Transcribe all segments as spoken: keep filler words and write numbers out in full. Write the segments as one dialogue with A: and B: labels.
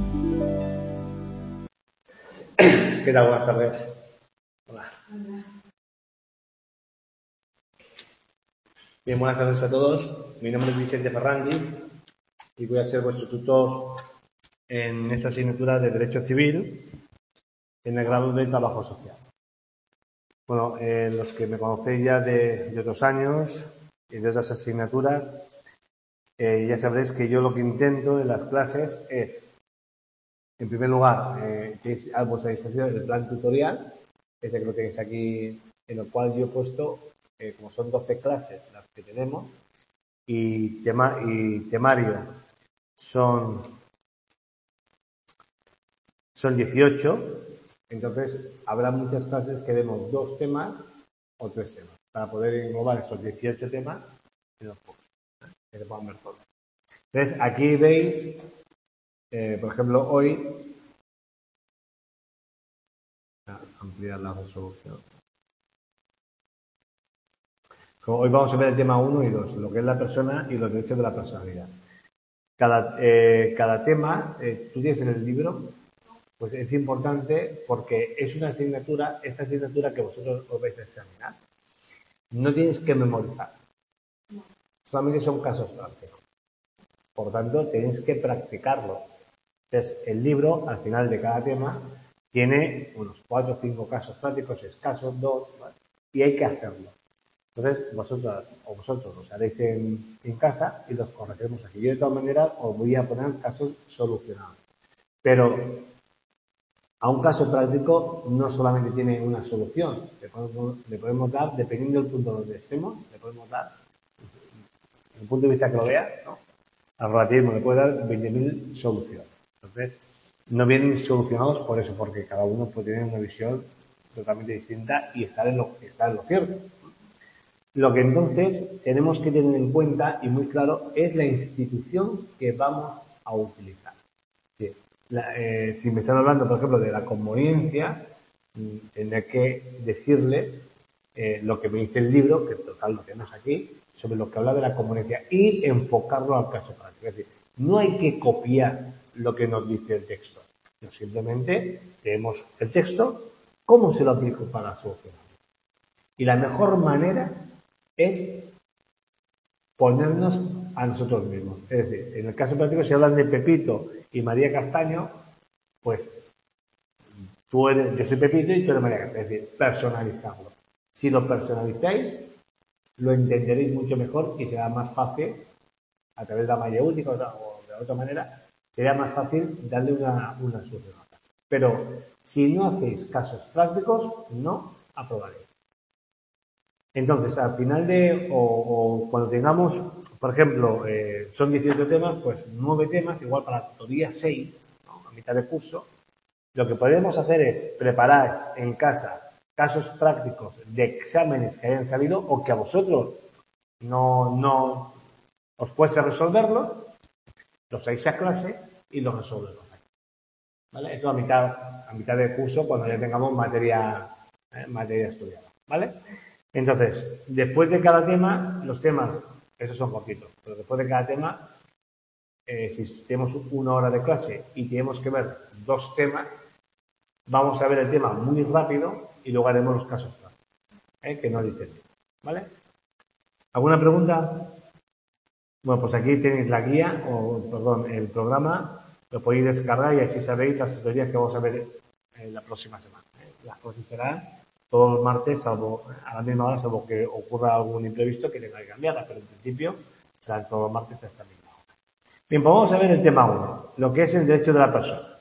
A: ¿Qué tal? Buenas tardes. Hola. Bien, buenas tardes a todos. Mi nombre es Vicente Ferrandiz y voy a ser vuestro tutor en esta asignatura de Derecho Civil en el grado de Trabajo Social. Bueno, eh, los que me conocéis ya de, de otros años y de otras asignaturas, eh, ya sabréis que yo lo que intento en las clases es, en primer lugar, eh, tenéis a vuestra disposición el plan tutorial, ese que lo tenéis aquí, en el cual yo he puesto, eh, como son doce clases las que tenemos, y, tema, y temario son, son dieciocho, entonces habrá muchas clases que demos dos temas o tres temas, para poder englobar esos dieciocho temas en los cursos, que se puedan ver todos. Entonces, aquí veis, eh, por ejemplo, hoy, ampliar la resolución. Hoy vamos a ver el tema uno y dos, lo que es la persona y los derechos de la personalidad. Cada, eh, cada tema, eh, tú tienes en el libro, pues es importante porque es una asignatura, esta asignatura que vosotros os vais a examinar. No tienes que memorizar. Solamente son casos prácticos. Por tanto, tenéis que practicarlo. Entonces, el libro, al final de cada tema, tiene unos cuatro o cinco casos prácticos, escasos, dos, ¿vale? Y hay que hacerlo. Entonces, vosotros o vosotros los haréis en, en casa y los corregiremos aquí. Yo, de todas maneras, os voy a poner casos solucionados. Pero a un caso práctico no solamente tiene una solución. Le podemos, le podemos dar, dependiendo del punto donde estemos, le podemos dar, desde el punto de vista que lo vea, ¿no? Al relativismo le puede dar veinte mil soluciones. Entonces, no vienen solucionados por eso, porque cada uno puede tener una visión totalmente distinta y estar en lo, estar en lo cierto. Lo que entonces tenemos que tener en cuenta, y muy claro, es la institución que vamos a utilizar. Sí. La, eh, si me están hablando, por ejemplo, de la conveniencia, tendré que decirle eh, lo que me dice el libro, que en total lo tenemos aquí, sobre lo que habla de la conveniencia y enfocarlo al caso práctico. Es decir, no hay que copiar lo que nos dice el texto. No, simplemente tenemos el texto, ¿cómo se lo aplico para solucionarlo? Y la mejor manera es ponernos a nosotros mismos. Es decir, en el caso práctico, si hablan de Pepito y María Castaño, pues tú eres, yo soy Pepito y tú eres María Castaño. Es decir, personalizarlo. Si lo personalizáis, lo entenderéis mucho mejor y será más fácil, a través de la mayéutica o de otra manera, será más fácil darle una, una solución. Pero si no hacéis casos prácticos, no aprobaréis. Entonces, al final de, o, o cuando tengamos, por ejemplo, eh, son dieciocho temas, pues nueve temas, igual para la tutoría seis, ¿no? A mitad de curso, lo que podemos hacer es preparar en casa casos prácticos de exámenes que hayan salido o que a vosotros no, no os cueste resolverlo, los traéis a clase y los resolvemos. ¿Vale? Esto a mitad, a mitad de curso, cuando ya tengamos materia, eh, materia estudiada. ¿Vale? Entonces, después de cada tema, los temas, esos son poquitos, pero después de cada tema, eh, si tenemos una hora de clase y tenemos que ver dos temas, vamos a ver el tema muy rápido y luego haremos los casos prácticos, ¿eh? Que no dicen. ¿Vale? ¿Alguna pregunta? Bueno, pues aquí tenéis la guía, o perdón, el programa, lo podéis descargar y así sabéis las tutorías que vamos a ver en la próxima semana. ¿eh? Las cosas serán todos los martes, salvo a la misma hora, salvo que ocurra algún imprevisto que tenga que cambiarla, pero en principio serán todos los martes a esta misma hora. Bien, pues vamos a ver el tema uno, lo que es el derecho de la persona.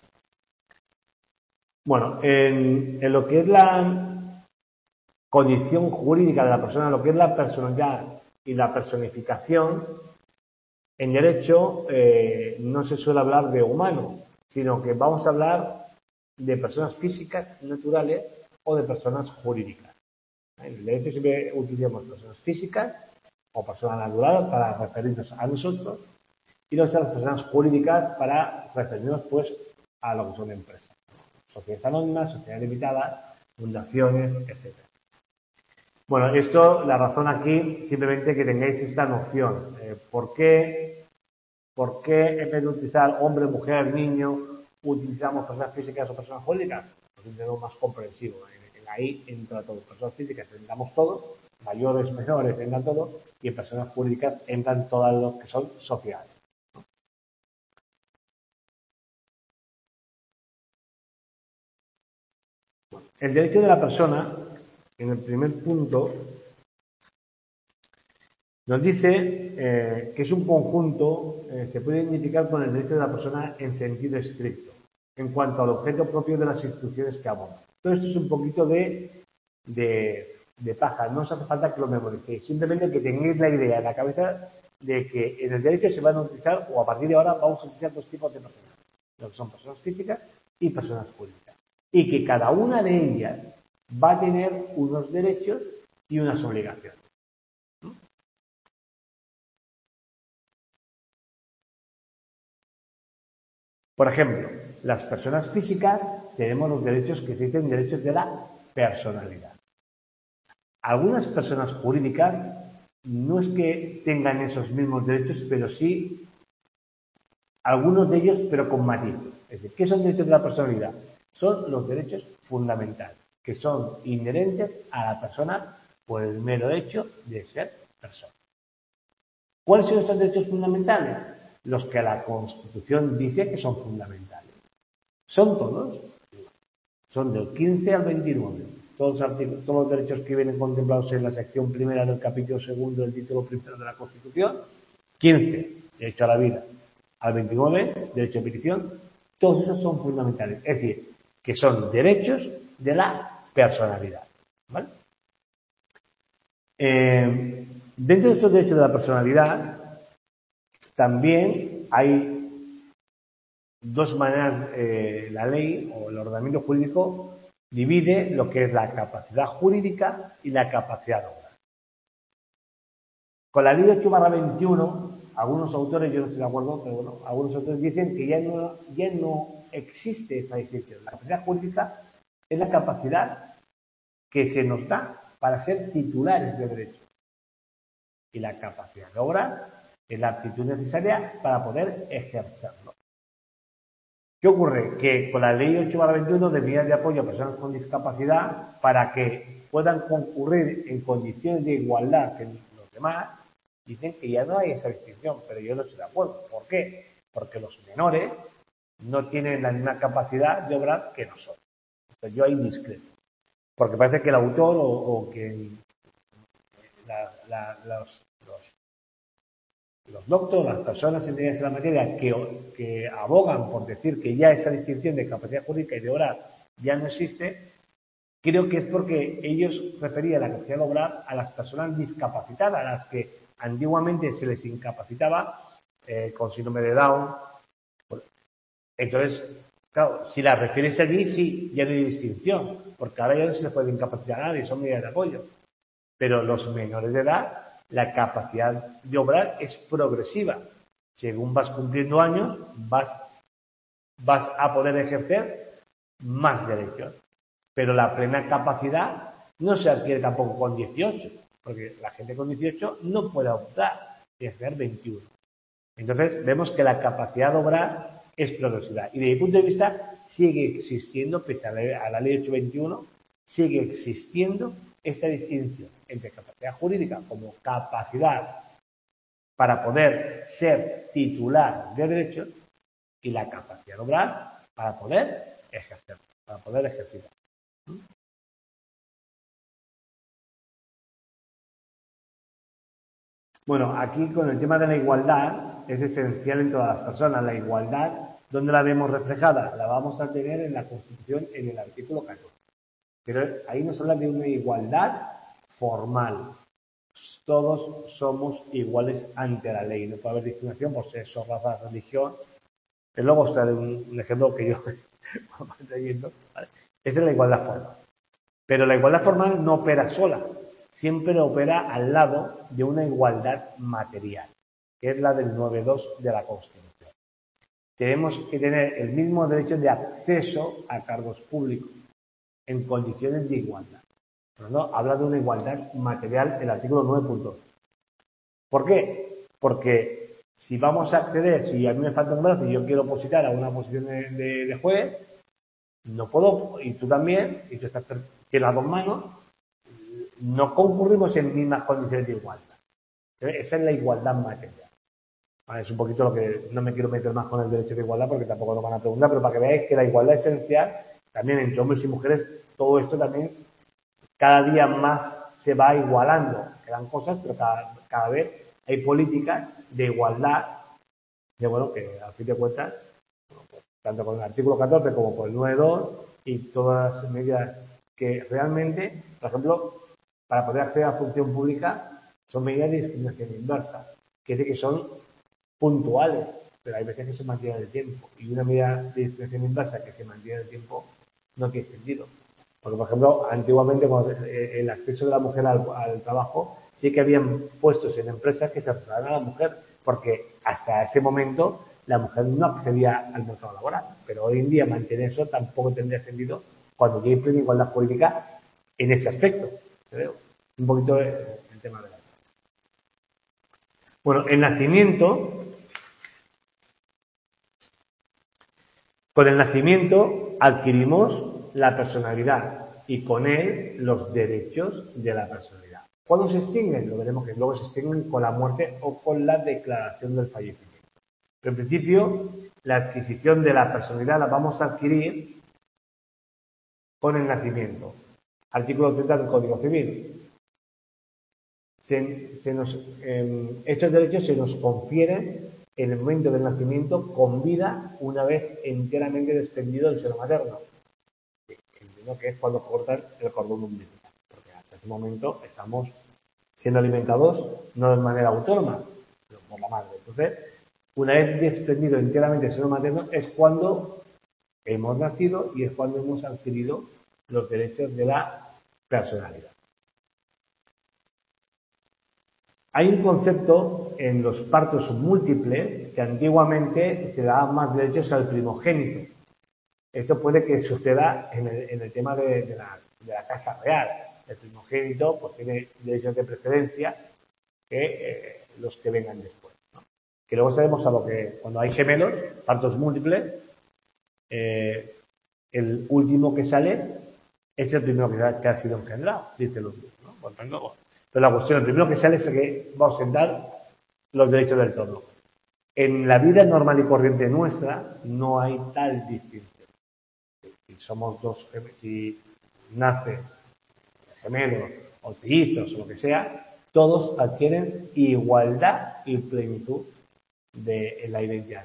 A: Bueno, en, en lo que es la condición jurídica de la persona, lo que es la personalidad y la personificación, en derecho eh, no se suele hablar de humano, sino que vamos a hablar de personas físicas, naturales, o de personas jurídicas. En el derecho siempre utilizamos personas físicas o personas naturales para referirnos a nosotros y las personas jurídicas para referirnos pues a lo que son empresas. Sociedades anónimas, sociedades limitadas, fundaciones, etcétera. Bueno, esto, la razón aquí, simplemente que tengáis esta noción. Eh, ¿Por qué, por qué en vez de utilizar hombre, mujer, niño utilizamos personas físicas o personas jurídicas? Pues un término más comprensivo. En, en ahí entra todo. Personas físicas entramos todos, mayores, menores, entran todos, y en personas jurídicas entran todas los que son sociedades. El derecho de la persona, en el primer punto, nos dice eh, que es un conjunto, eh, se puede identificar con el derecho de la persona en sentido estricto, en cuanto al objeto propio de las instituciones que aborda. Todo esto es un poquito de, de, de paja, no os hace falta que lo memoricéis, simplemente que tengáis la idea en la cabeza de que en el derecho se van a utilizar, o a partir de ahora vamos a utilizar dos tipos de personas, lo que son personas físicas y personas jurídicas, y que cada una de ellas va a tener unos derechos y unas obligaciones. Por ejemplo, las personas físicas tenemos los derechos que se dicen derechos de la personalidad. Algunas personas jurídicas no es que tengan esos mismos derechos, pero sí algunos de ellos, pero con matiz. Es decir, ¿qué son derechos de la personalidad? Son los derechos fundamentales, que son inherentes a la persona por el mero hecho de ser persona. ¿Cuáles son estos derechos fundamentales? Los que la Constitución dice que son fundamentales. ¿Son todos? Son del quince al veintinueve. Todos los, artículos, todos los derechos que vienen contemplados en la sección primera del capítulo segundo del título primero de la Constitución. quince, derecho a la vida. Al veintinueve, derecho a petición. Todos esos son fundamentales. Es decir, que son derechos de la personalidad. ¿Vale? Eh, dentro de estos derechos de la personalidad, también hay dos maneras, eh, la ley o el ordenamiento jurídico divide lo que es la capacidad jurídica y la capacidad de obra. Con la ley ocho barra veintiuno, algunos autores, yo no estoy de acuerdo, pero bueno, algunos autores dicen que ya no, ya no existe esa distinción. La capacidad jurídica es la capacidad que se nos da para ser titulares de derecho. Y la capacidad de obra es la aptitud necesaria para poder ejercerlo. ¿Qué ocurre? Que con la ley ocho barra veintiuno de medidas de apoyo a personas con discapacidad, para que puedan concurrir en condiciones de igualdad que los demás, dicen que ya no hay esa distinción, pero yo no estoy de acuerdo. ¿Por qué? Porque los menores no tienen la misma capacidad de obrar que nosotros. Entonces yo ahí discrepo. Porque parece que el autor o, o que la, la, los, los Los doctores, las personas entendidas en la materia que, que abogan por decir que ya esta distinción de capacidad jurídica y de obrar ya no existe, creo que es porque ellos referían la capacidad de obrar a las personas discapacitadas, a las que antiguamente se les incapacitaba eh, con síndrome de Down. Entonces, claro, si la refieres allí, sí, ya no hay distinción, porque ahora ya no se les puede incapacitar a nadie, son medidas de apoyo. Pero los menores de edad, la capacidad de obrar es progresiva. Según vas cumpliendo años, vas, vas a poder ejercer más derechos. Pero la plena capacidad no se adquiere tampoco con dieciocho, porque la gente con dieciocho no puede optar y ejercer veintiuno. Entonces, vemos que la capacidad de obrar es progresiva. Y desde mi punto de vista, sigue existiendo, pese a la, a la ley ocho veintiuno, sigue existiendo esa distinción entre capacidad jurídica como capacidad para poder ser titular de derechos y la capacidad de obrar para poder ejercer, para poder ejercitar. Bueno, aquí con el tema de la igualdad es esencial en todas las personas. La igualdad, ¿dónde la vemos reflejada? La vamos a tener en la Constitución en el artículo catorce. Pero ahí nos habla de una igualdad formal. Todos somos iguales ante la ley. No puede haber discriminación por sexo, raza, religión. Y luego os daré un, un ejemplo que yo leyendo. ¿Vale? Esa es la igualdad formal. Pero la igualdad formal no opera sola. Siempre opera al lado de una igualdad material, que es la del nueve punto dos de la Constitución. Tenemos que tener el mismo derecho de acceso a cargos públicos en condiciones de igualdad. Pero no, habla de una igualdad material el artículo nueve punto dos. ¿Por qué? Porque Si vamos a acceder, si a mí me falta un brazo y yo quiero opositar a una posición de, de, de juez, no puedo, y tú también, y tú estás tienes las dos manos, no concurrimos en mismas condiciones de igualdad. Esa es la igualdad material. Vale, es un poquito lo que no me quiero meter más con el derecho de igualdad porque tampoco nos van a preguntar, pero para que veáis que la igualdad esencial, también entre hombres y mujeres, todo esto también cada día más se va igualando. Quedan cosas, pero cada, cada vez hay políticas de igualdad, de bueno, que al fin de cuentas, tanto con el artículo catorce como con el nueve punto dos y todas las medidas que realmente, por ejemplo, para poder acceder a la función pública, son medidas de discriminación inversa, que dice que son puntuales, pero hay veces que se mantiene en el tiempo. Y una medida de discriminación inversa que se mantiene en el tiempo no tiene sentido. Porque, por ejemplo, antiguamente, cuando el acceso de la mujer al, al trabajo, sí que habían puestos en empresas que se reservaban a la mujer, porque hasta ese momento la mujer no accedía al mercado laboral. Pero hoy en día mantener eso tampoco tendría sentido cuando ya hay plena igualdad política en ese aspecto. ¿Creo? Un poquito el, el tema de la... Bueno, el nacimiento, con el nacimiento adquirimos la personalidad y con él los derechos de la personalidad. ¿Cuándo se extinguen? Lo veremos que luego se extinguen con la muerte o con la declaración del fallecimiento. Pero en principio, la adquisición de la personalidad la vamos a adquirir con el nacimiento. Artículo treinta del Código Civil. Se, se nos, eh, estos derechos se nos confieren en el momento del nacimiento con vida una vez enteramente desprendido del seno materno. Entiendo que es cuando cortan el cordón umbilical, porque hasta ese momento estamos siendo alimentados no de manera autónoma, sino por la madre. Entonces, una vez desprendido enteramente del seno materno es cuando hemos nacido y es cuando hemos adquirido los derechos de la personalidad. Hay un concepto en los partos múltiples que antiguamente se daban más derechos al primogénito. Esto puede que suceda en el, en el tema de, de, la, de la casa real. El primogénito pues tiene derechos de preferencia que eh, los que vengan después, ¿no? Que luego sabemos a lo que cuando hay gemelos, partos múltiples, eh, el último que sale es el primero que ha, que ha sido engendrado, dice los dos, ¿no? Por tanto, pero la cuestión, el primero que sale es el que va a ostentar los derechos del torno. En la vida normal y corriente nuestra no hay tal distinción. Si somos dos, si nace gemelos o trillizos o lo que sea, todos adquieren igualdad y plenitud de la identidad.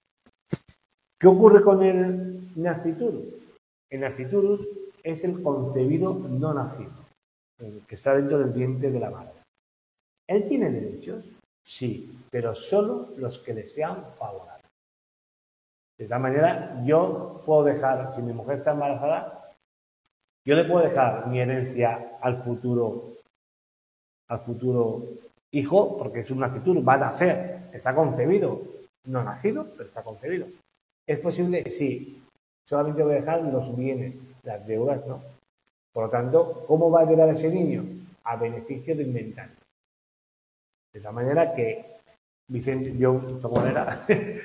A: ¿Qué ocurre con el nasciturus? El nasciturus es el concebido no nacido, el que está dentro del vientre de la madre. ¿Él tiene derechos? Sí, pero solo los que le sean favorables. De tal manera, yo puedo dejar, si mi mujer está embarazada, yo le puedo dejar mi herencia al futuro, al futuro hijo, porque es un nasciturus, va a nacer, está concebido, no nacido, pero está concebido. ¿Es posible? Sí. Solamente voy a dejar los bienes, las deudas, ¿no? Por lo tanto, ¿cómo va a quedar ese niño? A beneficio de inventario. De tal manera que Vicente, yo, de esta manera,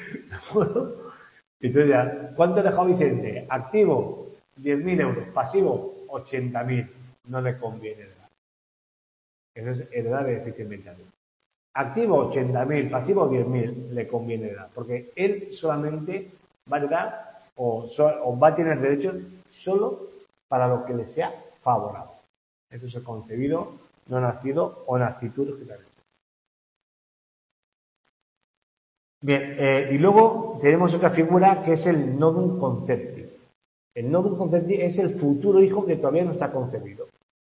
A: entonces ya, ¿cuánto ha dejado Vicente? Activo, diez mil euros. Pasivo, ochenta mil. No le conviene heredar. Eso es heredar beneficio de inventario. Activo, ochenta mil. Pasivo, diez mil. Le conviene heredar. Porque él solamente va a heredar o, o va a tener derechos solo para lo que le sea favorable. Eso es el concebido, no nacido o nasciturus que también. Bien, eh, y luego tenemos otra figura que es el novum concepti. El novum concepti es el futuro hijo que todavía no está concebido.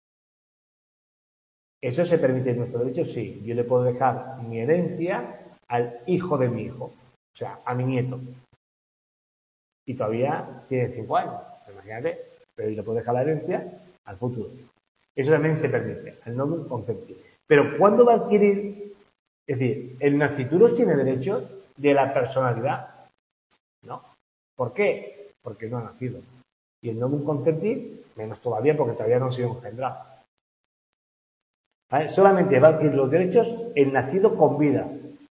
A: ¿Eso se permite en nuestro derecho? Sí. Yo le puedo dejar mi herencia al hijo de mi hijo, o sea, a mi nieto. Y todavía tiene cinco años, imagínate, pero yo le puedo dejar la herencia al futuro. Eso también se permite, el novum concepti. Pero ¿cuándo va a adquirir? Es decir, ¿el nasciturus tiene derechos de la personalidad? No. ¿Por qué? Porque no ha nacido. Y el novum concepti, menos todavía, porque todavía no ha sido engendrado. ¿Vale? Solamente va a adquirir los derechos el nacido con vida.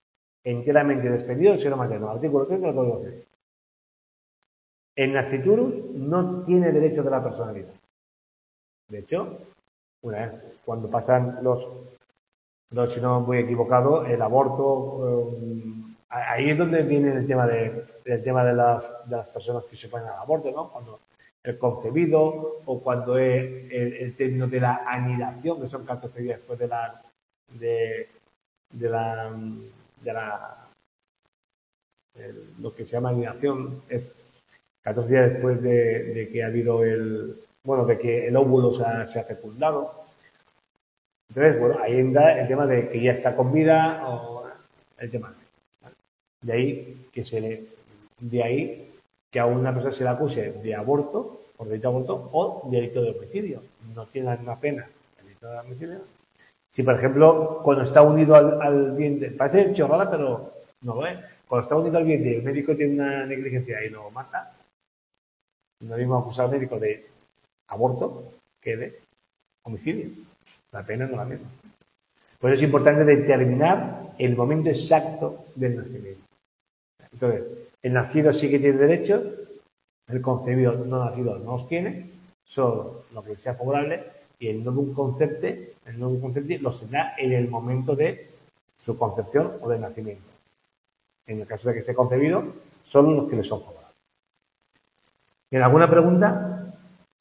A: enteramente despedido del seno materno. Artículo tres del Código Civil. El nasciturus no tiene derecho de la personalidad. De hecho, una vez, cuando pasan los, los si no voy equivocado, el aborto, eh, ahí es donde viene el tema de, el tema de las, de las personas que se ponen al aborto, ¿no? Cuando el concebido o cuando es el, el término de la anidación, que son catorce días después de la, de, de la, de la, el, lo que se llama anidación es catorce días después de, de que ha habido el, bueno, de que el óvulo se ha, se ha fecundado. Entonces, bueno, ahí entra el tema de que ya está con vida o el tema. De ahí que se le, de ahí que a una persona se le acuse de aborto, por delito de aborto, o delito de homicidio. No tiene la misma pena el delito de homicidio. Si, por ejemplo, cuando está unido al, al vientre, parece chorrada, pero no lo es. Cuando está unido al vientre y el médico tiene una negligencia y lo mata, no mismo acusar al médico de aborto que de homicidio. La pena no es la misma. Por eso es importante determinar el momento exacto del nacimiento. Entonces, el nacido sí que tiene derechos, el concebido no nacido no los tiene, solo lo que sea favorable, y el novum concepte, el novum concepte los tendrá en el momento de su concepción o del nacimiento. En el caso de que esté concebido, solo los que le son favorables. ¿Tiene alguna pregunta?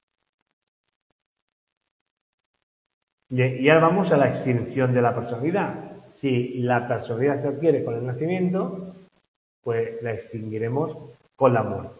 A: Y ahora vamos a la extinción de la personalidad. Si la personalidad se adquiere con el nacimiento, pues la extinguiremos con la muerte.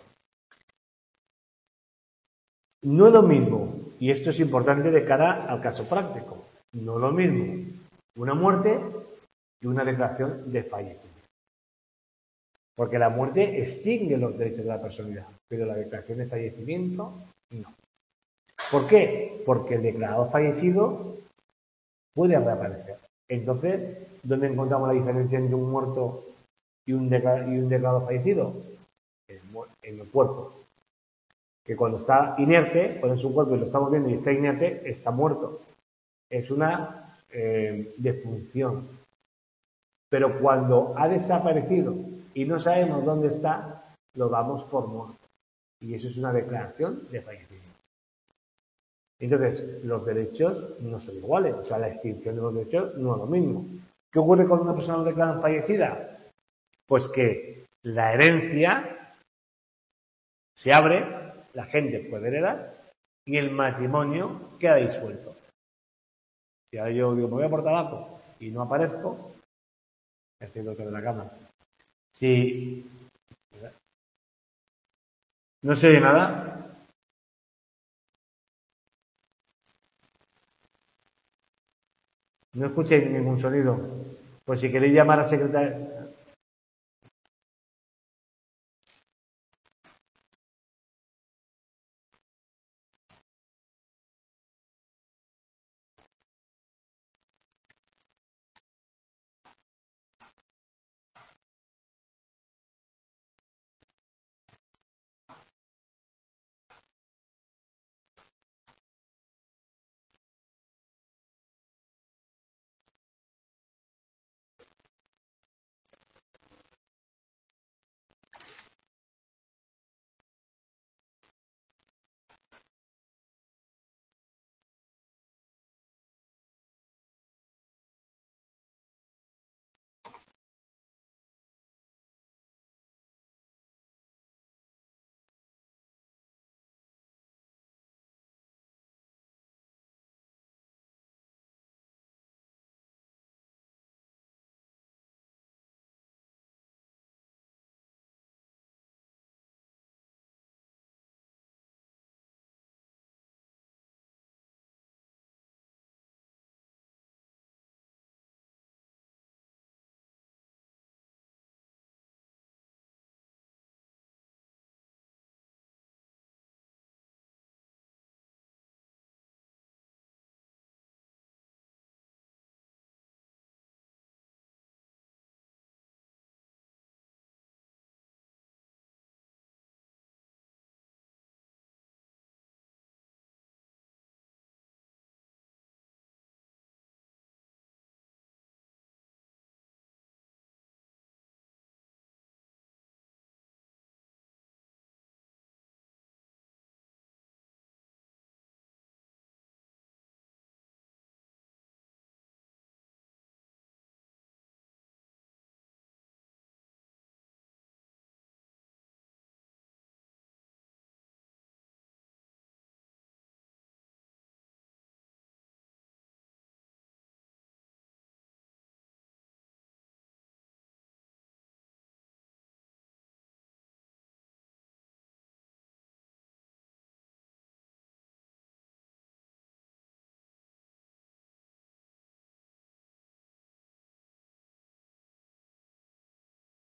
A: No es lo mismo, y esto es importante de cara al caso práctico, no es lo mismo una muerte que una declaración de fallecimiento. Porque la muerte extingue los derechos de la personalidad, pero la declaración de fallecimiento no. ¿Por qué? Porque el declarado fallecido puede reaparecer. Entonces, ¿dónde encontramos la diferencia entre un muerto y un, declarado, y un declarado fallecido? En el cuerpo. Que cuando está inerte, cuando es un cuerpo y lo estamos viendo y está inerte, está muerto. Es una eh, defunción. Pero cuando ha desaparecido y no sabemos dónde está, lo damos por muerto. Y eso es una declaración de fallecimiento. Entonces, los derechos no son iguales. O sea, la extinción de los derechos no es lo mismo. ¿Qué ocurre cuando una persona lo declaran fallecida? Pues que la herencia se abre, la gente puede heredar y el matrimonio queda disuelto. Si ahora yo digo, me voy a por tabaco y no aparezco, es decir, otro de la cama. Si no se oye nada, no escuchéis ningún sonido, pues si queréis llamar a secretaria.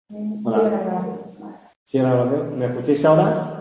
B: Hola.
C: Sí, ¿me escucháis ahora?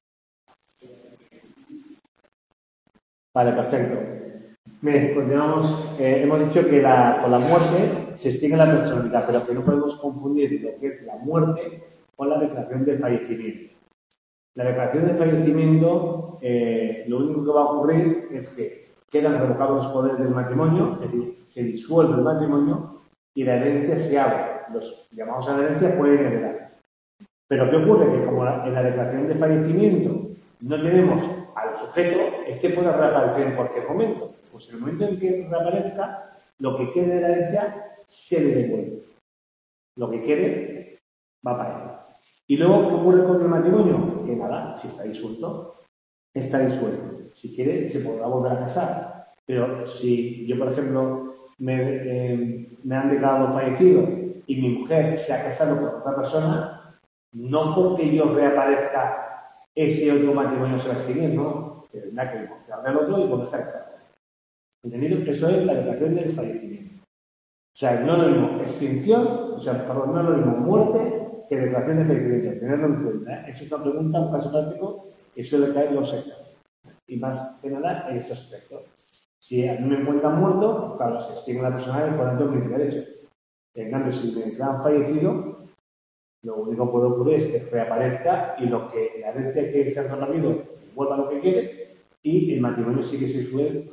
C: Vale, perfecto. Bien, continuamos. Eh, hemos dicho que la, con la muerte se extingue la personalidad, pero que no podemos confundir lo que es la muerte con la declaración de fallecimiento. La declaración de fallecimiento, eh, lo único que va a ocurrir es que quedan revocados los poderes del matrimonio, es decir, se disuelve el matrimonio y la herencia se abre. Los llamados a la herencia pueden heredar. Pero ¿qué ocurre? Que como en la declaración de fallecimiento no tenemos al sujeto, este puede reaparecer en cualquier momento. Pues en el momento en que reaparezca, lo que quede de la herencia se le devuelve. Lo que quede va para él. Y luego, ¿qué ocurre con el matrimonio? Que nada, si está disuelto, está disuelto. Si quiere, se podrá volver a casar. Pero si yo, por ejemplo, me, eh, me han declarado fallecido y mi mujer se ha casado con otra persona, no porque yo reaparezca ese otro matrimonio se va a extinguir, no. Tendrá que divorciar del otro y volverse a casar. ¿Entendido? Eso es la declaración del fallecimiento. O sea, no es lo mismo extinción, o sea, perdón, no es lo mismo muerte que declaración de fallecimiento. Tenerlo en cuenta. ¿eh? Eso es una pregunta, un caso práctico que suele caer en los sectores. Y más que nada en este aspecto. Si a mí me encuentran muerto, claro, se extingue la personalidad y por tanto mis derechos. En cambio, si me declaran fallecido, lo único que puede ocurrir es que reaparezca y lo que la herencia que se ha repartido vuelva a lo que quiere y el matrimonio sigue sin suele.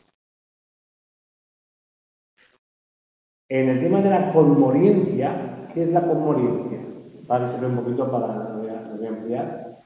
C: En el tema de la conmoriencia, ¿qué es la conmoriencia? Para que se vea un poquito para lo voy a, lo voy a ampliar.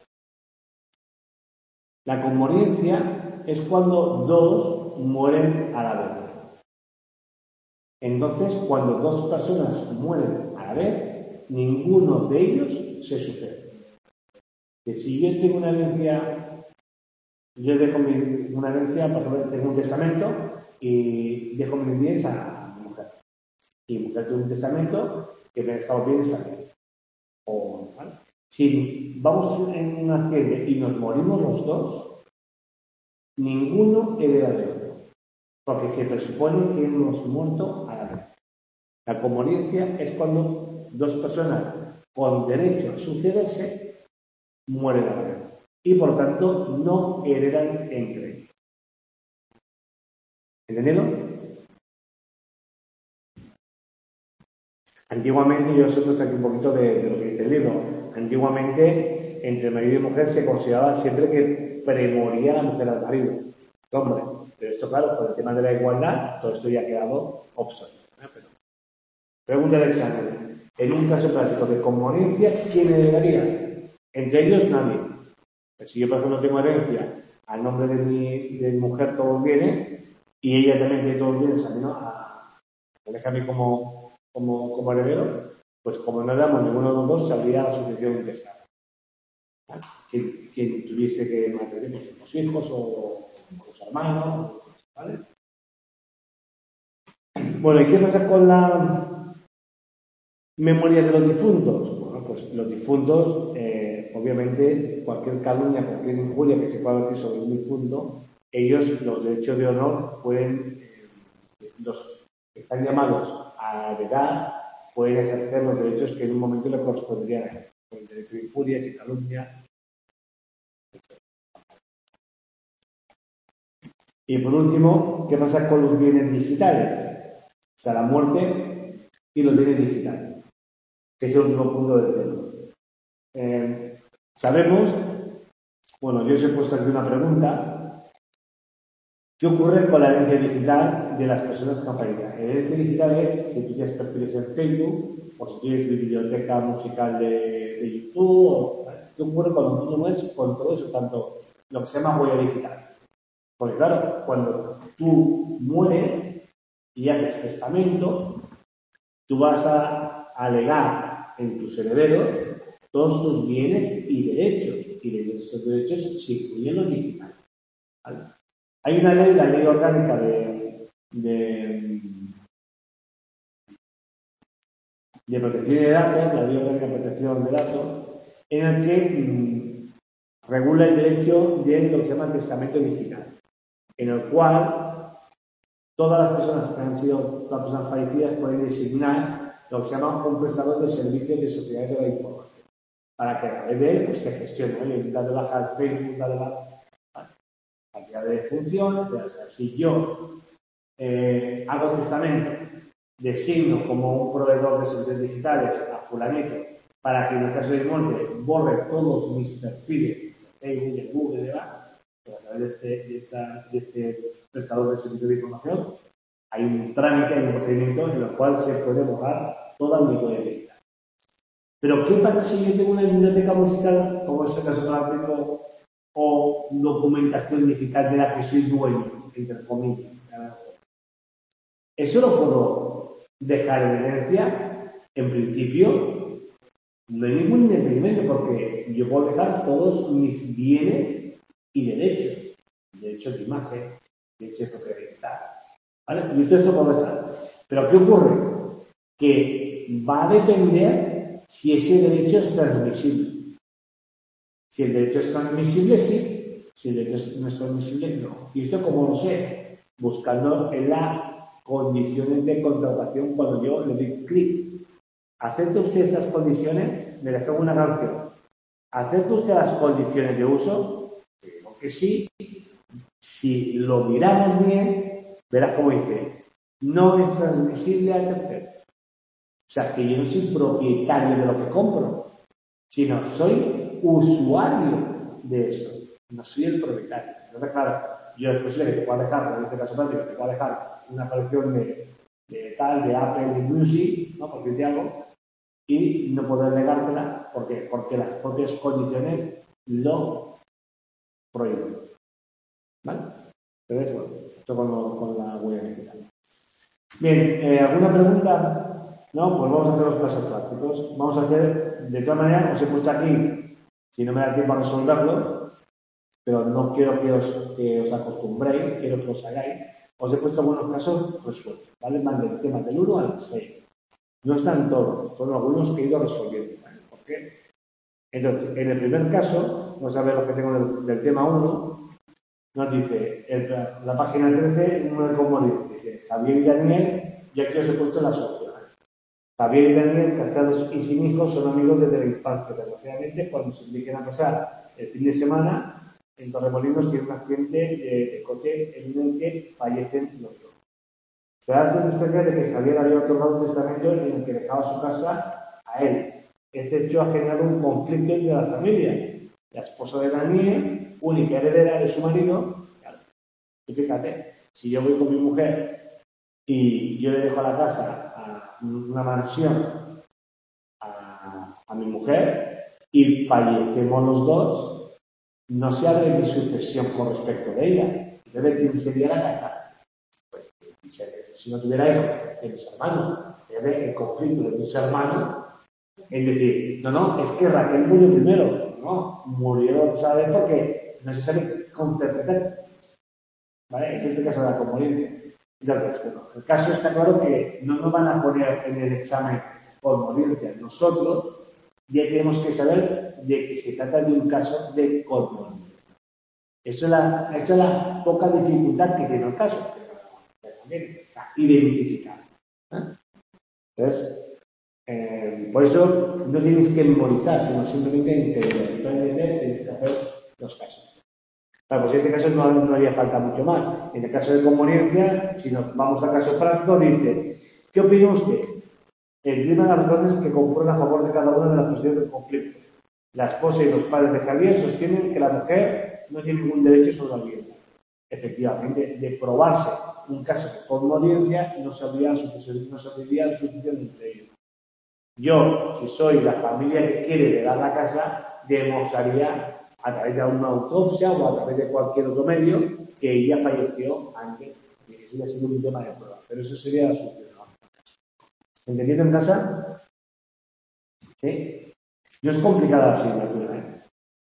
C: La conmoriencia es cuando dos mueren a la vez. Entonces, cuando dos personas mueren a la vez, ninguno de ellos se sucede. Que si yo tengo una herencia, yo dejo mi, una herencia, por ejemplo, tengo un testamento y dejo mis bienes a mi mujer. Y mi mujer tiene un testamento que me ha dejado bienes a mí. O, ¿vale? Si vamos en una hacienda y nos morimos los dos, ninguno hereda de otro. Porque se presupone que hemos muerto a la vez. La conmoriencia es cuando dos personas con derecho a sucederse mueren a la vez. Y por tanto no heredan entre ellos. ¿Entendido? Antiguamente, yo os he puesto aquí un poquito de, de lo que dice el libro. Antiguamente, entre marido y mujer se consideraba siempre que premoría la mujer al marido, el hombre. Pero esto, claro, por el tema de la igualdad, todo esto ya ha quedado obsoleto. ¿eh? Pero, pregunta del examen. En un caso práctico de conmoriencia, ¿quién heredaría? Entre ellos, nadie. Pues si yo, por ejemplo, tengo herencia al nombre de mi, de mi mujer, todos vienen, y ella también tiene todos bienes a mí, ¿no? A, me deja a mí como, como, como heredero, pues como no damos ninguno de los dos, saldría la sucesión intestada. ¿Vale? Quien, quien tuviese que mantener pues, los hijos o los hermanos, ¿vale? Bueno, ¿y qué pasa con la memoria de los difuntos? Bueno, pues los difuntos, eh, obviamente, cualquier calumnia, cualquier injuria que se pueda decir sobre un difunto, ellos, los derechos de honor, pueden, eh, los que están llamados a heredar, pueden ejercer los derechos que en un momento le correspondrían a él. El derecho de injuria, de calumnia. Y por último, ¿qué pasa con los bienes digitales? O sea, la muerte y los bienes digitales, que es el último punto del tema. Eh, sabemos, bueno, yo os he puesto aquí una pregunta, ¿qué ocurre con la herencia digital de las personas que han fallecido? La herencia digital es si tú tienes perfiles en Facebook, o si tienes biblioteca musical de, de YouTube, o, ¿qué ocurre cuando tú no mueres con todo eso, tanto lo que se llama huella digital? Porque claro, cuando tú mueres y haces testamento, tú vas a alegar en tus herederos todos tus bienes y derechos. Y de estos derechos se incluyen los digitales. ¿Vale? Hay una ley, la ley orgánica de, de, de protección de datos, la ley orgánica de protección de datos, en el que mmm, regula el derecho de lo que se llama testamento digital, en el cual todas las personas que han sido, todas las personas fallecidas pueden designar lo que se llama un prestador de servicios de sociedad de la información, para que a través de él pues, se gestione, ¿no? Da de baja Facebook, da de baja cantidad de funciones. O sea, si yo eh, hago testamento, designo como un proveedor de servicios digitales a fulanito para que en el caso de muerte borre todos mis perfiles de Facebook, de Google, de va, pues a través de este, de, esta, de este prestador de servicios de información, hay un trámite, hay un procedimiento en el cual se puede borrar toda mi huella digital. Pero, ¿qué pasa si yo tengo una biblioteca musical, como es el caso que tengo, o documentación digital de la que soy dueño, entre comillas? ¿Eso lo puedo dejar en herencia? En principio, no hay ningún impedimento porque yo puedo dejar todos mis bienes y derechos. Derechos de imagen, derechos de propiedad digital. ¿Vale? Y todo esto puedo dejar. Pero ¿qué ocurre? Que va a depender si ese derecho es transmisible. Si el derecho es transmisible, sí. Si el derecho no es transmisible, no. ¿Y esto cómo lo sé? Buscando en la condiciones de contratación cuando yo le doy clic. ¿Acepta usted estas condiciones? Me dejo una canción. ¿Acepta usted las condiciones de uso? Digo que sí. Si lo miramos bien, verás cómo dice, no es transmisible al tercero. O sea, que yo no soy propietario de lo que compro, sino soy usuario de esto. No soy el propietario. Entonces, claro, yo es posible que te pueda dejar, en este caso práctico, te pueda dejar una colección de, de tal, de Apple, de Music, ¿no? Por decirte algo, y no poder negártela, ¿por qué? Porque las propias condiciones lo prohíben. ¿Vale? Entonces, bueno, esto con, con la huella digital. Bien, eh, ¿alguna pregunta? No, pues vamos a hacer los casos prácticos. Vamos a hacer, de todas maneras, os he puesto aquí, si no me da tiempo a resolverlo, pero no quiero que os, que os acostumbréis, quiero que os hagáis. Os he puesto algunos casos resueltos, ¿vale? Van del tema del uno al seis. No están todos, son algunos que he ido resolviendo, ¿vale? ¿Por qué? Entonces, en el primer caso, vamos a ver lo que tengo del, del tema uno, nos dice, el, la página trece, número de cómo dice, Javier y Daniel, y aquí os he puesto las opciones. Javier y Daniel, casados y sin hijos, son amigos desde la infancia, desgraciadamente, cuando se dediquen a pasar el fin de semana, en Torremolinos tiene un accidente de, de coche en el que fallecen los dos. Se da circunstancia de que Javier había otorgado un testamento en el que dejaba su casa a él. Este hecho ha generado un conflicto entre la familia. La esposa de Daniel, única heredera de su marido, claro, y fíjate, si yo voy con mi mujer y yo le dejo la casa a una mansión a, a mi mujer y fallecemos los dos, no se habla de mi sucesión con respecto de ella. Entonces, ¿quién sería la casa? Pues, si no tuviera hijos, de mis hermanos. El conflicto de mis hermanos es decir, no, no, es que Raquel murió primero. No, murió, ¿sabes? Porque no se sabe con certeza. ¿Vale? Ese es el caso de la conmovencia. Entonces, bueno, el caso está claro que no nos van a poner en el examen conmovencia. Nosotros ya tenemos que saber de que se trata de un caso de conmovencia. Eso es la, eso es la poca dificultad que tiene el caso. Identificar. ¿Eh? Entonces, eh, por eso no tienes que memorizar, sino simplemente entender, tienes que hacer los casos. Claro, pues en este caso no, no haría falta mucho más. En el caso de conveniencia, si nos vamos al caso práctico, dice, ¿qué opina usted? Esgrima las razones que concurren a favor de cada una de las posiciones del conflicto. La esposa y los padres de Javier sostienen que la mujer no tiene ningún derecho sobre la vivienda. Efectivamente, de probarse un caso de conveniencia, no sabría no sabría sucesión entre ellos. Yo, si soy la familia que quiere heredar la casa, demostraría a través de una autopsia o a través de cualquier otro medio que ella falleció antes, que eso ya sería un tema de prueba. Pero eso sería la solución. ¿Entendido en casa? ¿Sí? No es complicada la asignatura, ¿eh?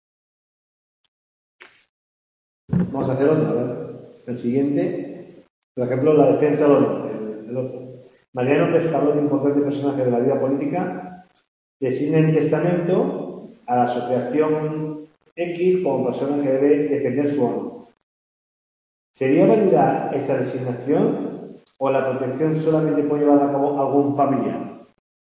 C: Vamos a hacer otro, a ver. El siguiente, por ejemplo, la defensa del honor, el, el otro. Mariano Pescador, importante personaje de la vida política, designa en testamento a la asociación X como persona que debe defender su honor. ¿Sería válida esta designación o la protección solamente puede llevar a cabo algún familiar?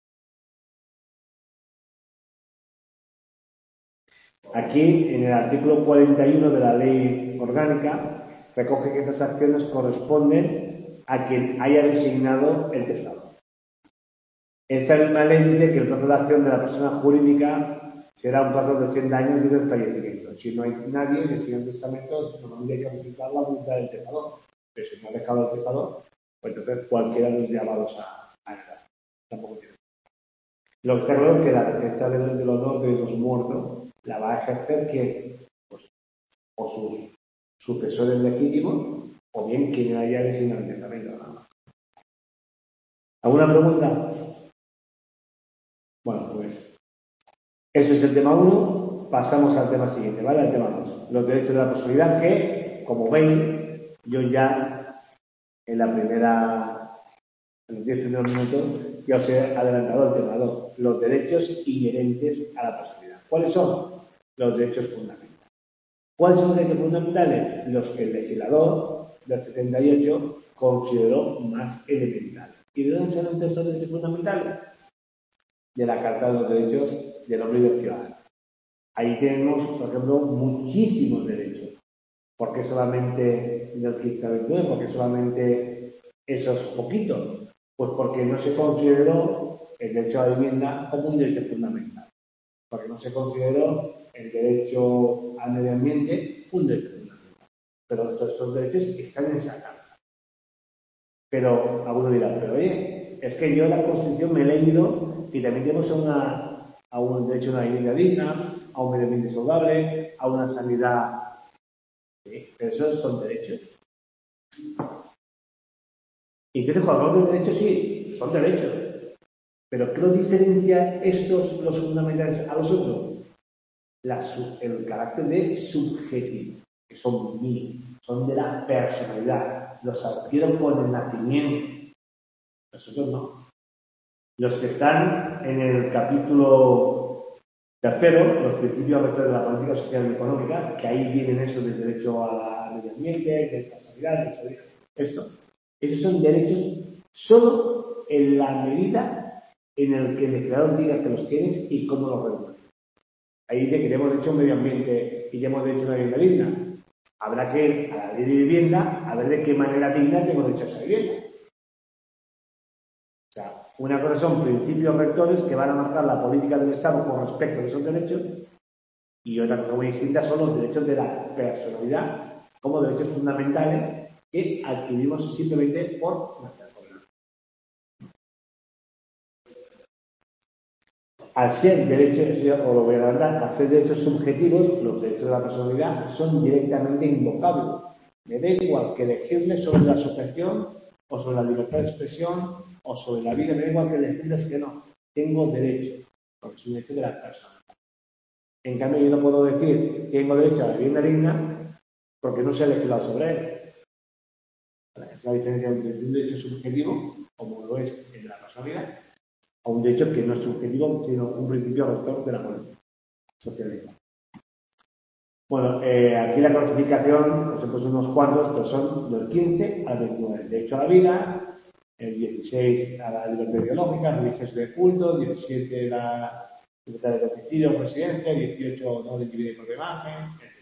C: Aquí, en el artículo cuarenta y uno de la Ley Orgánica, recoge que esas acciones corresponden a quien haya designado el testador. Esta misma ley dice que el plazo de acción de la persona jurídica será un plazo de ochenta años desde el fallecimiento. Si no hay nadie que siga el testamento, normalmente hay que modificar la voluntad del testador. Pero si no ha dejado el testador, pues entonces cualquiera de los llamados a, a heredar. Tampoco tiene. Lo que está claro es que la defensa del, del honor de los muertos la va a ejercer ¿quién? Pues, o sus sucesores legítimos, o bien quien haya designado el testamento. ¿No? ¿Alguna pregunta? Bueno, pues eso es el tema uno. Pasamos al tema siguiente, ¿vale? Al tema dos. Los derechos de la personalidad que, como veis, yo ya en la primera, en los diez primeros minutos, ya os he adelantado el tema dos. Los derechos inherentes a la personalidad. ¿Cuáles son? Los derechos fundamentales. ¿Cuáles son los derechos fundamentales? Los que el legislador del setenta y ocho consideró más elementales. ¿Y de dónde salen estos derechos fundamentales? De la Carta de los Derechos del Hombre y del Ciudadano. Ahí tenemos, por ejemplo, muchísimos derechos. ¿Por qué solamente del quince al veintinueve? ¿Por qué solamente esos poquitos? Pues porque no se consideró el derecho a la vivienda como un derecho fundamental. Porque no se consideró el derecho al medio ambiente un derecho fundamental. Pero estos, estos derechos están en esa carta. Pero alguno dirá, pero oye, es que yo la Constitución me he leído y también tenemos una, a un derecho a una vivienda digna, a un medio ambiente saludable, a una sanidad. ¿Sí? Pero esos son derechos. Y entonces, cuando hablamos de derechos, sí, son derechos. Pero ¿qué los diferencia estos, los fundamentales, a los otros? La, el carácter de subjetivo, que son míos, son de la personalidad, los adquiero con el nacimiento. Nosotros no. Los que están en el capítulo tercero, los principios rectores de la política social y económica, que ahí vienen esos del derecho al medio ambiente, el derecho a la sanidad, el derecho a la vida, esto. Esos son derechos solo en la medida en el que el legislador diga que los tienes y cómo los regula. Ahí dice que ya hemos hecho un medio ambiente y ya hemos hecho una vivienda digna. Habrá que ir a la ley de vivienda a ver de qué manera digna tengo hecho esa vivienda. O sea, una cosa son principios rectores que van a marcar la política del Estado con respecto a esos derechos y otra cosa muy distinta son los derechos de la personalidad como derechos fundamentales que adquirimos simplemente por nuestra gobernanza. Al ser derechos, o lo voy a adelantar, al ser derechos subjetivos, los derechos de la personalidad son directamente invocables. Me da igual que elegirles sobre la sujeción o sobre la libertad de expresión o sobre la vida, me da igual que elegirles que no. Tengo derecho, porque es un derecho de la persona. En cambio, yo no puedo decir que tengo derecho a la vivienda digna porque no se ha legislado sobre él. Es la diferencia entre un derecho subjetivo, como lo es el de la personalidad, a un derecho que no es subjetivo, sino un principio rector de la política socialista. Bueno, eh, aquí la clasificación, os he puesto unos cuantos, pero son del quince al veintinueve. El derecho a la vida, el dieciséis a la libertad ideológica, religioso de culto, diecisiete la libertad de domicilio o residencia, dieciocho no de individuo y propia imagen, etcétera.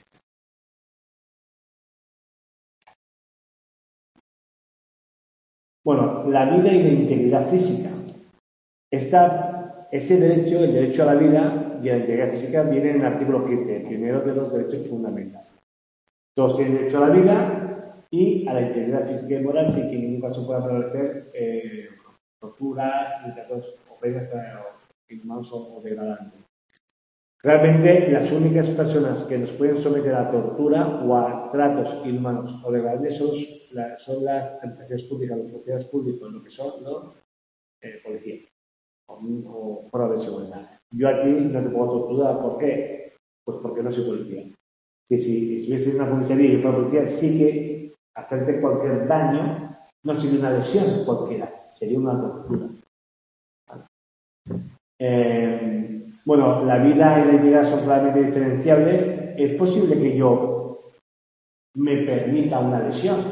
C: Bueno, la vida y la integridad física. Esta, ese derecho, el derecho a la vida y a la integridad física, viene en el artículo quince, el primero de los derechos fundamentales. Todos tienen derecho a la vida y a la integridad física y moral sin que en ningún caso pueda prevalecer eh, tortura, ni tratos o penas inhumanos o degradantes. Realmente, las únicas personas que nos pueden someter a tortura o a tratos inhumanos o degradantes son, la, son las administraciones públicas, las sociedades públicas, lo que son los eh, policías o, o fuera de seguridad. Yo aquí no te puedo torturar. ¿Por qué? Pues porque no soy policía. Que si estuviese en una comisaría y fuera policía, sí que hacerte cualquier daño no sería una lesión cualquiera, sería una tortura. ¿Vale? Eh, bueno, la vida y la integridad son claramente diferenciables. Es posible que yo me permita una lesión.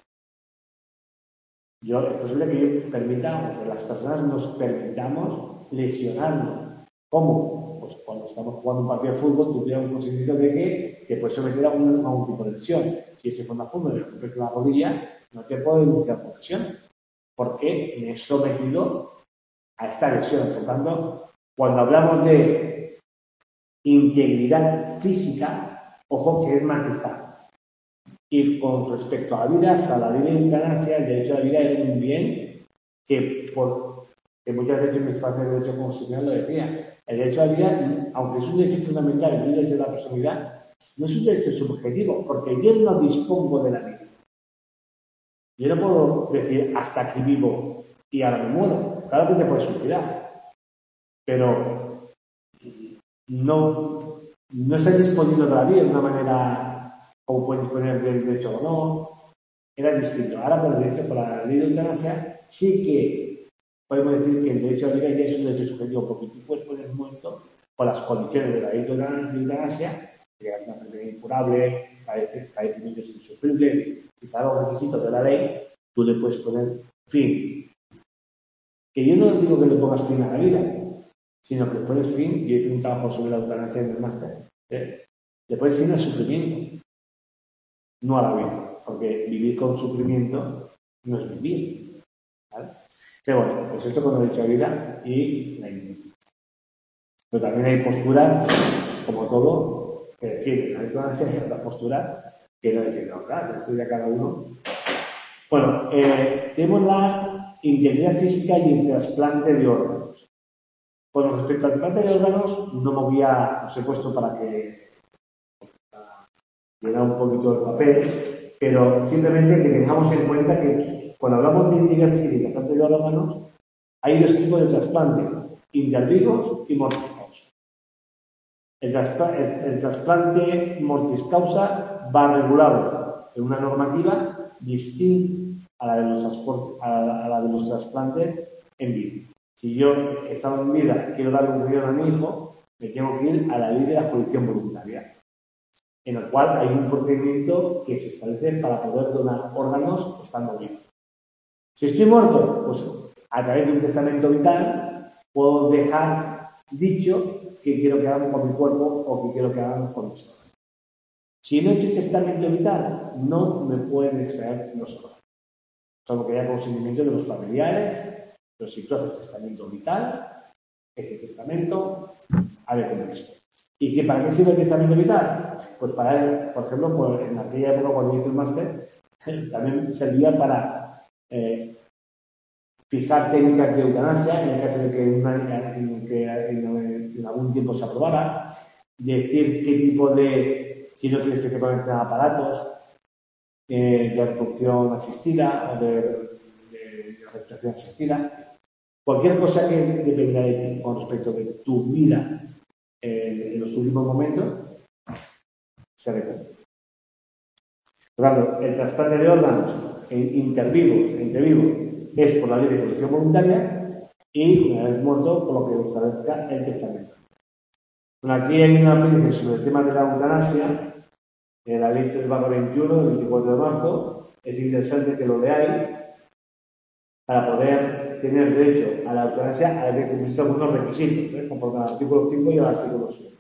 C: Yo, es posible que yo permita, o que las personas nos permitamos lesionarnos. ¿Cómo? Pues cuando estamos jugando un partido de fútbol, tú tienes un consentimiento de que te puedes someter a un, a un tipo de lesión. Si estás jugando a fútbol y rompes la rodilla, no te puedo denunciar por lesión, porque me he sometido a esta lesión. Por tanto, cuando hablamos de integridad física, ojo que es matizar. Y con respecto a la vida, hasta la ley de eutanasia, el derecho a la vida es un bien que, por, que muchas veces mis clases de derecho constitucional lo decía. El derecho a la vida, aunque es un derecho fundamental, el derecho de la personalidad, no es un derecho subjetivo, porque yo no dispongo de la vida. Yo no puedo decir hasta aquí vivo y ahora me muero. Claro que te puedes suicidar, pero no, no está disponiendo de la vida de una manera como puedes disponer del derecho o no. Era distinto. Ahora, por el derecho, por la ley de eutanasia, sí que podemos decir que el derecho a la vida ya es un derecho subjetivo, porque tú puedes poner muerto por las condiciones de la ley de eutanasia, que es una enfermedad incurable, padecimientos insufribles, y para los requisitos de la ley, tú le puedes poner fin. Que yo no digo que le pongas fin a la vida, sino que le pones fin, y hice un trabajo sobre la eutanasia en el máster, ¿eh? Le pones fin al sufrimiento, no a la vida, porque vivir con sufrimiento no es vivir, ¿vale? Pero bueno, pues esto con el derecho a la vida y la inmunidad. Pero también hay posturas, como todo, que defienden la eutanasia y otras posturas que no defienden la eutanasia, esto ya cada uno. Bueno, eh, tenemos la integridad física y el trasplante de órganos. Con respecto al trasplante de órganos, no me voy a, os he puesto para que para llenar un poquito el papel, pero simplemente que tengamos en cuenta que cuando hablamos de integridad física y trasplante de órganos, hay dos tipos de trasplante, intervivos y mortis causa. El, el, el trasplante mortis causa va regulado en una normativa distinta a la de los, transportes, a la, a la de los trasplantes en vida. Si yo, estando en vida, quiero darle un riñón a mi hijo, me tengo que ir a la ley de la jurisdicción voluntaria, en el cual hay un procedimiento que se establece para poder donar órganos estando vivo. Si estoy muerto, pues a través de un testamento vital puedo dejar dicho qué quiero que hagan con mi cuerpo o qué quiero que hagan con mis órganos. Si no he hecho testamento vital, no me pueden extraer los órganos. Solo que haya consentimiento de los familiares, pero si tú haces testamento vital, ese testamento ha de tener esto. ¿Y que para qué sirve el testamento vital? Pues para, por ejemplo, pues en aquella época cuando hice el máster, también servía para eh, fijar técnicas de eutanasia, en el caso de que, una, en, que en, en algún tiempo se aprobara, decir qué tipo de, si no tienes que poner aparatos, eh, de reproducción asistida o de, de, de respiración asistida, cualquier cosa que dependa de ti con respecto de tu vida eh, en los últimos momentos, se recomienda. Por lo tanto, el trasplante de órganos en intervivo, intervivo es por la ley de jurisdicción voluntaria y una vez muerto por lo que establezca el testamento. Bueno, aquí hay una apéndice sobre el tema de la eutanasia, en la ley tres barra veintiuno del veinticuatro de marzo. Es interesante que lo leáis para poder tener derecho a la eutanasia hay que cumplir algunos requisitos, ¿eh? Conforme al artículo cinco y al artículo siete.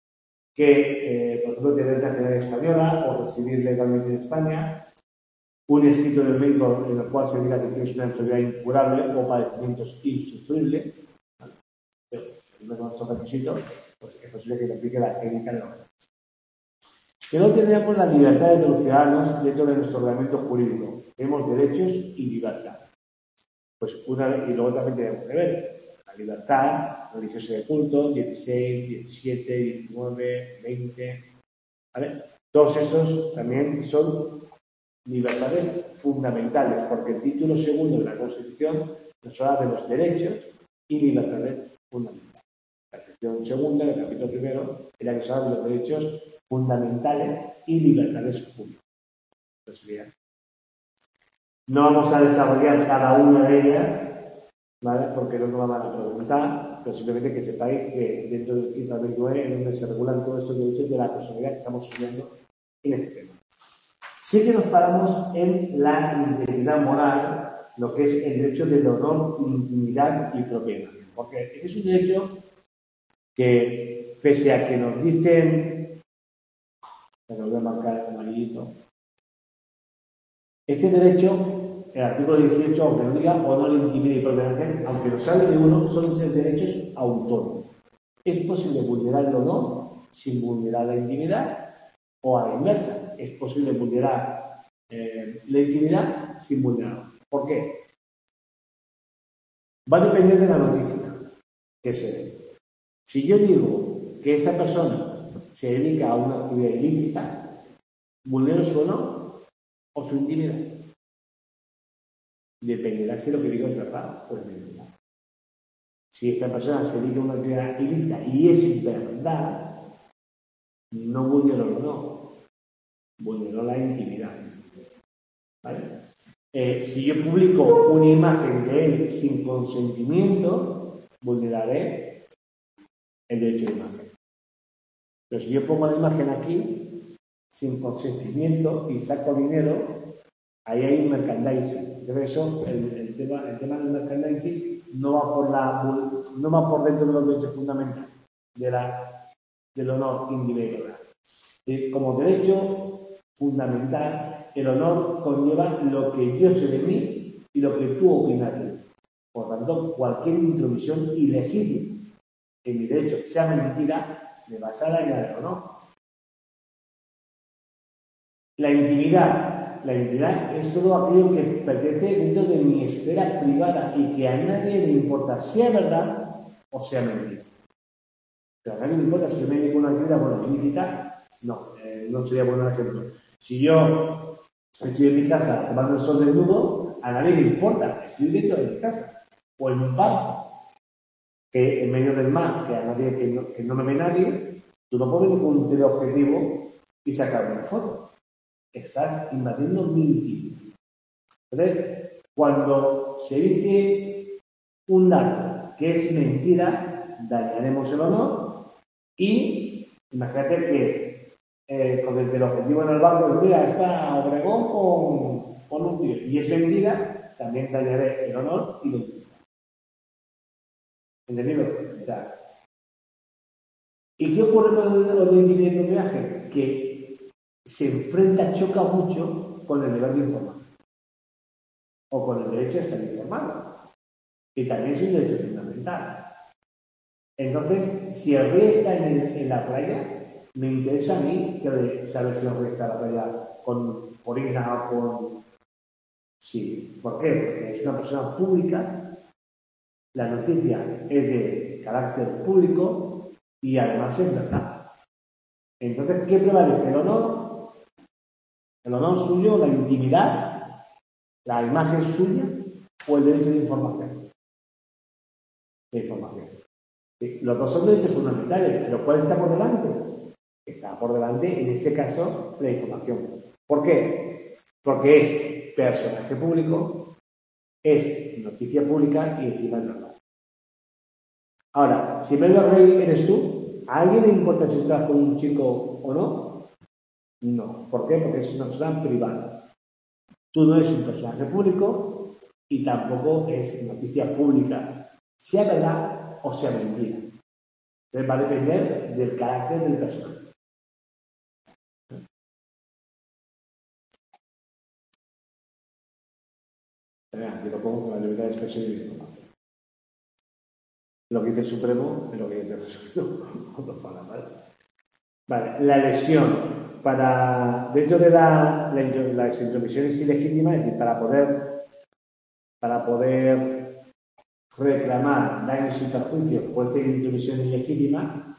C: Que, eh, por ejemplo, tener nacionalidad española o residir legalmente en España, un escrito del médico en el cual se diga que tienes una enfermedad incurable o padecimientos insufribles. ¿Vale? Pero, si no son estos requisitos, pues es posible que te aplique la técnica de la eutanasia. Que no tendríamos las libertades de los ciudadanos dentro de nuestro ordenamiento jurídico. Tenemos derechos y libertad. Pues una, y luego también tenemos que ver la libertad religiosa de culto, dieciséis, diecisiete, diecinueve, veinte, ¿vale? Todos esos también son libertades fundamentales, porque el título segundo de la Constitución nos habla de los derechos y libertades fundamentales. La sección segunda del capítulo primero era que se habla de los derechos fundamentales y libertades públicas. Entonces, no vamos a desarrollar cada una de ellas, ¿vale? Porque no nos van a preguntar, pero simplemente que sepáis que dentro del quince al veintinueve es donde se regulan todos estos derechos de la personalidad que estamos estudiando en este tema. Sí que nos paramos en la integridad moral, lo que es el derecho del honor, intimidad y propiedad. Porque ese es un derecho que pese a que nos dicen, me lo voy a marcar amarillito, este derecho, el artículo dieciocho, aunque no diga o no le intimide y propiedad, aunque lo sale de uno, son tres derechos autónomos. Es posible vulnerarlo o no, sin vulnerar la intimidad, o a la inversa. Es posible vulnerar eh, la intimidad sin vulnerarlo. ¿Por qué? Va a depender de la noticia que se dé. Si yo digo que esa persona se dedica a una actividad ilícita, ¿vulnero su honor o su intimidad? Dependerá si lo que digo es verdad o es mentira. Si esta persona se dedica a una actividad ilícita y es verdad, no vulneró el honor, vulneró la intimidad. ¿Vale? Eh, si yo publico una imagen de él sin consentimiento, vulneraré el derecho de imagen. Pero si yo pongo la imagen aquí sin consentimiento y saco dinero, ahí hay un merchandising. Entonces eso, el, el, tema, el tema del merchandising no va por la no va por dentro de los derechos fundamentales de la, del honor individual. Eh, como derecho fundamental, el honor conlleva lo que yo sé de mí y lo que tú opinas de mí. Por tanto, cualquier intromisión ilegítima en mi derecho, sea mentira, me va a dañar el honor. La intimidad. La intimidad es todo aquello que pertenece dentro de mi esfera privada y que a nadie le importa, sea verdad o sea mentira. Pero a nadie le importa si yo me dedico a una actividad, bueno, ilícita, no, eh, no sería bueno el ejemplo. Si yo estoy en mi casa tomando el sol desnudo, a nadie le importa, estoy dentro de mi casa. O en un barco, que en medio del mar, que a nadie, que no, que no me ve nadie, tú no puedes venir con un teleobjetivo y sacar una foto. Estás invadiendo mi intimidad. Entonces, cuando se dice un dato que es mentira, dañaremos el honor y imagínate que eh, con el teleobjetivo en el barco, mira, está Obregón con, con un tío y es mentira, también dañaré el honor y la intimidad. ¿Entendido? O sea, ¿y qué ocurre con los de intimidad y propiedad? Que se enfrenta, choca mucho con el deber de informar o con el derecho a estar informado, que también es un derecho fundamental. Entonces, si el rey está en, el, en la playa, me interesa a mí que saber si el rey está en la playa con Corina o con... Sí, ¿por qué? Porque es una persona pública, la noticia es de carácter público y además es verdad. Entonces, ¿qué prevalece? ¿El honor? ¿El honor suyo? ¿La intimidad? ¿La imagen suya? ¿O el derecho de información? De información. Sí, los dos son derechos fundamentales, pero ¿cuál está por delante? Está por delante, en este caso, la información. ¿Por qué? Porque es personaje público, es noticia pública y encima es verdad. Ahora, si Pedro Rey eres tú, ¿a alguien le importa si estás con un chico o no? No. ¿Por qué? Porque es una persona privada. Tú no eres un personaje público y tampoco es noticia pública, sea verdad o sea mentira. Entonces va a depender del carácter del personaje. Aquí lo pongo con la libertad de expresión y de información. Lo que dice el Supremo es lo que dice el Supremo. ¿Vale? Vale, la lesión. Para, dentro de la, la, las intromisiones ilegítimas, es decir, para poder, para poder reclamar daños y perjuicios por esta intromisión ilegítima,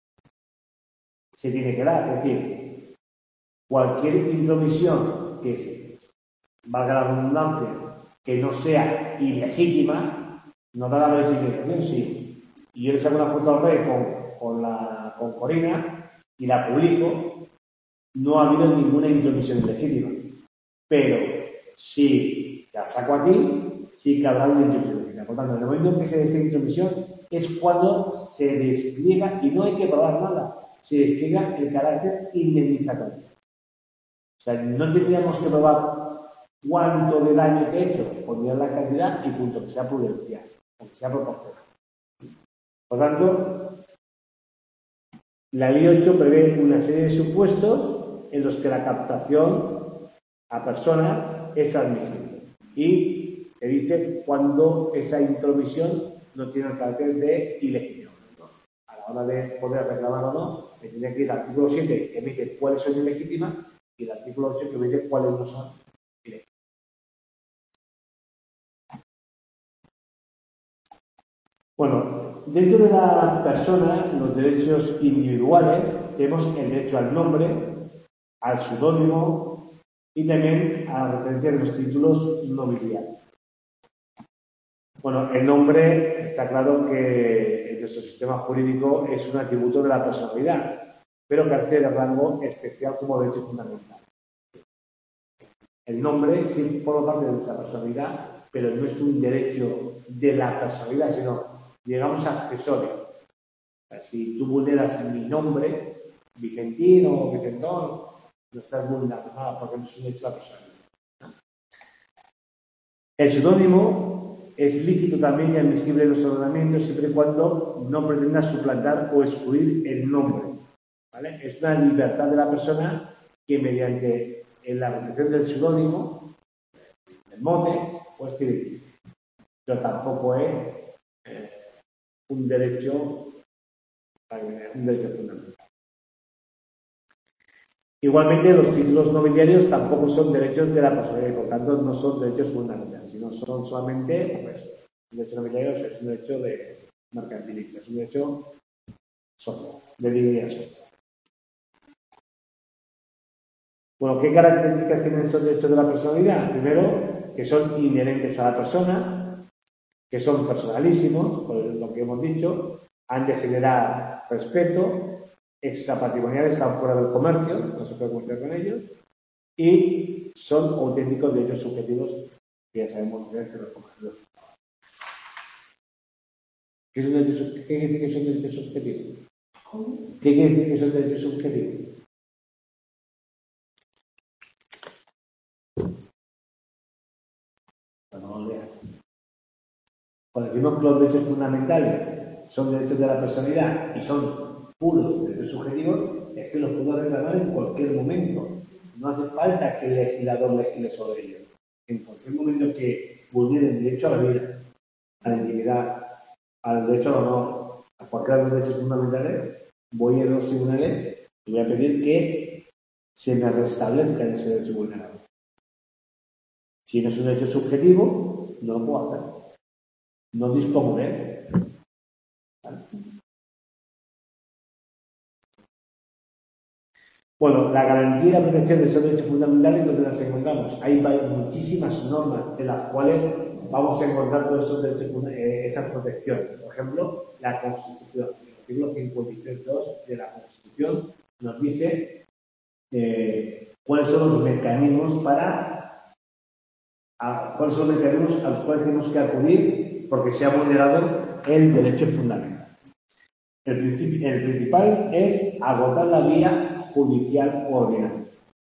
C: se tiene que dar. Es decir, cualquier intromisión que se, valga la redundancia, que no sea ilegítima, no da la legitimación, sí. Y yo le saco una foto al rey con, con, la, con Corina y la publico, no ha habido ninguna intromisión ilegítima. Pero si la saco a ti, sí que habrá una intromisión ilegítima. Por tanto, en el momento en que se despliega intromisión es cuando se despliega, y no hay que probar nada, se despliega el carácter indemnizatorio. O sea, no tendríamos que probar cuánto de daño te he hecho, poner la cantidad y punto, que sea prudencial, o que sea proporcional. Por tanto, La ley ocho prevé una serie de supuestos en los que la captación a personas es admisible y te dice cuando esa intromisión no tiene el carácter de ilegítimo. A la hora de poder reclamar o no, me tiene que ir al artículo siete que emite cuáles son ilegítimas y el artículo ocho que emite cuáles no son ilegítimas. Bueno, dentro de la persona, los derechos individuales, tenemos el derecho al nombre, al seudónimo y también a la referencia de los títulos nobiliarios. Bueno, el nombre está claro que en nuestro sistema jurídico es un atributo de la personalidad, pero carece de rango especial como derecho fundamental. El nombre sí forma parte de nuestra personalidad, pero no es un derecho de la personalidad, sino, digamos, accesorio. O sea, si tú vulneras mi nombre, Vicentino o Vicentón, no estás vulnerando nada porque no es un derecho de la personalidad. El seudónimo es lícito también y admisible en los ordenamientos siempre y cuando no pretenda suplantar o excluir el nombre. ¿Vale? Es una libertad de la persona que mediante la recepción del seudónimo, el mote, pues tiene, pero tampoco es eh, un derecho, un derecho fundamental. Igualmente, los títulos nobiliarios tampoco son derechos de la personalidad y por tanto no son derechos fundamentales, sino son solamente, pues, un derecho nobiliario es un derecho de mercantilista, es un derecho social, de dignidad social. Bueno, ¿qué características tienen estos derechos de la personalidad? Primero, que son inherentes a la persona, que son personalísimos, por lo que hemos dicho, han de generar respeto, extrapatrimoniales, están fuera del comercio, no se puede comerciar con ellos, y son auténticos derechos subjetivos que ya sabemos que los comercios. ¿Qué, es un derecho, ¿Qué quiere decir que son derechos subjetivos? ¿Qué quiere decir que son derechos subjetivos? Cuando decimos que los derechos fundamentales son derechos de la personalidad y son puros derechos subjetivos, es que los puedo reclamar en cualquier momento. No hace falta que el legislador legisle sobre ellos. En cualquier momento que vulnere el derecho a la vida, a la intimidad, al derecho al honor, a cualquiera de los derechos fundamentales, voy a los tribunales y voy a pedir que se me restablezca ese derecho vulnerado. Si no es un derecho subjetivo, no lo puedo hacer. No dispongo de él. ¿Vale? Bueno, la garantía y la protección de esos derechos fundamentales, ¿dónde las encontramos? Hay muchísimas normas en las cuales vamos a encontrar todos esos derechos, eh, esa protección. Por ejemplo, la Constitución. El artículo cincuenta y tres punto dos de la Constitución nos dice eh, cuáles son los mecanismos para a, cuáles son los mecanismos a los cuales tenemos que acudir porque se ha vulnerado el derecho fundamental. El, el principal es agotar la vía judicial ordinaria.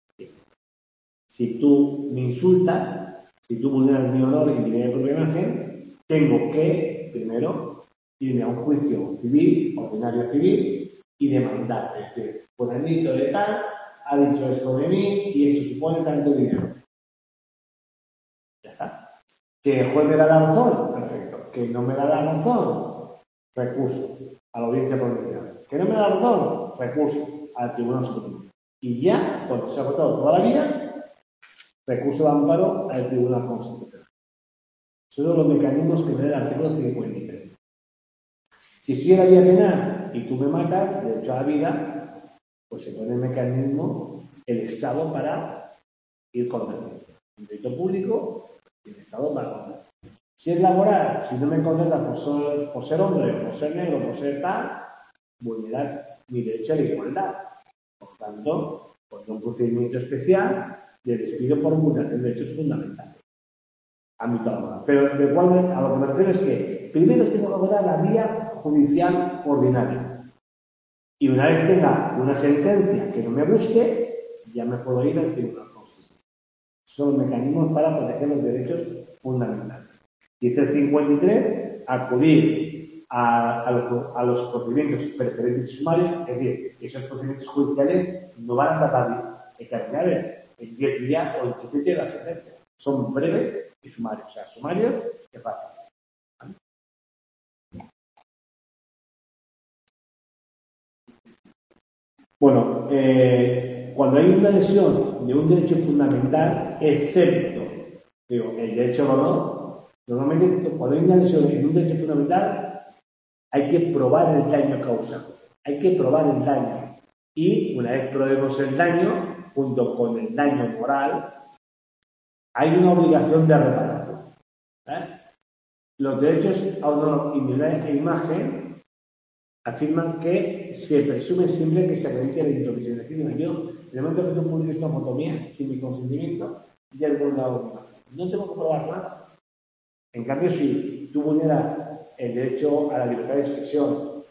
C: Si tú me insultas, si tú vulneras mi honor y mi propia imagen, tengo que, primero, irme a un juicio civil, ordinario civil, y demandar. Es decir, fulanito de tal ha dicho esto de mí y esto supone tanto dinero. Ya está. ¿Que el juez me da la razón? Perfecto. ¿Que no me da la razón? Recurso a la audiencia provincial. ¿Que no me da la razón? Recurso al Tribunal Supremo. Y ya, cuando se ha agotado toda la vía, recurso de amparo al Tribunal Constitucional. Son los mecanismos que me da el artículo cincuenta y tres. Si estoy en la vía penal y tú me matas, derecho a la vida, pues se pone el mecanismo, el Estado para ir contra ti. El derecho público y el Estado para contra ti. Si es laboral, si no me contratas por ser, por ser hombre, por ser negro, por ser tal, vulneras mi derecho a la igualdad. Por tanto, por un procedimiento especial, le despido por vulneración de derechos fundamentales. Ámbito laboral. Pero de cuál, a lo que me refiero es que primero tengo que agotar la vía judicial ordinaria. Y una vez tenga una sentencia que no me guste, ya me puedo ir al Tribunal Constitucional. Son los mecanismos para proteger los derechos fundamentales. Dice el cincuenta y tres, acudir a, a, los, a los procedimientos preferentes y sumarios, es decir, esos procedimientos judiciales no van a tratar de cardinales en diez días o en quince días de la sentencia. Son breves y sumarios. O sea, sumarios es fácil. ¿Vale? Bueno, eh, cuando hay una lesión de un derecho fundamental, excepto, digo, el derecho al honor, normalmente cuando hay una lesión en un derecho fundamental, hay que probar el daño causado. Hay que probar el daño. Y una vez probemos el daño, junto con el daño moral, hay una obligación de reparación. ¿Eh? Los derechos a honor, individualidad e imagen afirman que se presume siempre que se acredite la intromisión. Es decir, yo, en el momento que tú publiques una foto mía sin mi consentimiento, ya he vulnerado mi imagen. No tengo que probar nada. En cambio, si tú vulneras el derecho a la libertad de expresión,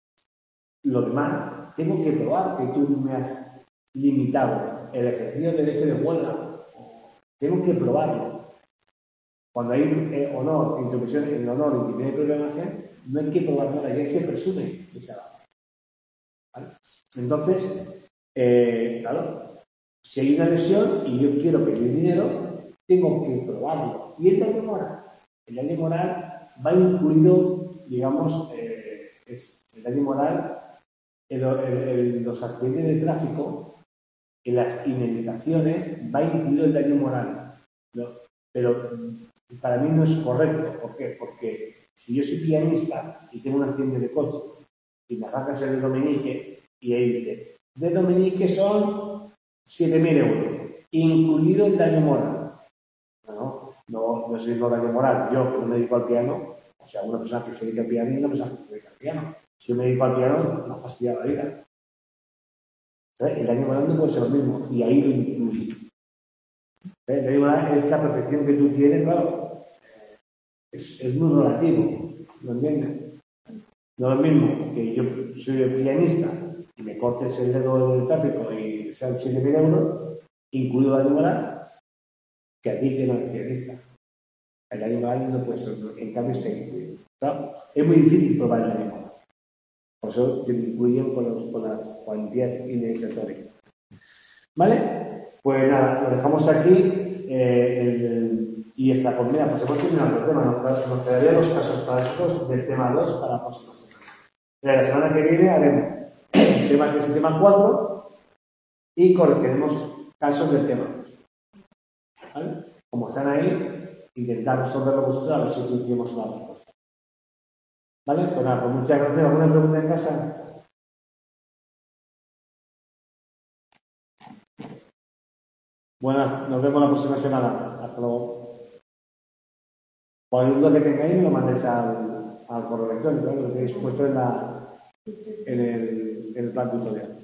C: lo demás, tengo que probar que tú me has limitado el ejercicio del derecho de huelga. Tengo que probarlo. Cuando hay eh, honor, intromisión en el honor y tiene propia imagen, no hay que probar nada, ya se presume que se haga. ¿Vale? Entonces, eh, claro, si hay una lesión y yo quiero pedir dinero, tengo que probarlo. ¿Y el daño moral? El daño moral va incluido, digamos, eh, es el daño moral en, en, en los accidentes de tráfico, en las indemnizaciones, va incluido el daño moral. ¿No? Pero para mí no es correcto. ¿Por qué? Porque si yo soy pianista y tengo un accidente de coche y me arrancas el dedo meñique y ahí dice, dedo meñique son siete mil euros, incluido el daño moral. No, no, no es el daño moral. Yo, que me dedico al piano, o sea, una persona que se dedica al piano y una persona que se dedica al piano. Si yo me dedico al piano, me ha fastidiado la vida. ¿Sabes? El daño moral no puede ser lo mismo, y ahí lo incluye. El daño moral es la perfección que tú tienes, claro. Es, es muy relativo, ¿lo entiendes? No es lo mismo que yo soy pianista y me cortes el dedo del tráfico y sean siete mil euros, incluido daño moral, que a ti que no eres pianista. El daño moral no puede ser, en cambio está incluido. ¿No? Es muy difícil probar el daño moral. Por eso te incluyen con, los, con las cuantías indemnizatorias. ¿Vale? Pues nada, lo dejamos aquí. Eh, el, y esta pues mira, pues hemos terminado el tema. Nos, nos quedarían los casos prácticos del tema dos para la próxima semana. De la semana que viene haremos el tema tres y tema cuatro y corregiremos casos del tema dos. ¿Vale? Como están ahí, intentar resolverlo vosotros a ver si coincidimos una respuesta. ¿Vale? Pues nada, pues muchas gracias. ¿Alguna pregunta en casa? Bueno, nos vemos la próxima semana. Hasta luego. Cualquier duda que tengáis me lo mandéis al, al correo electrónico, ¿eh? Lo tenéis puesto en, la, en, el, en el plan tutorial.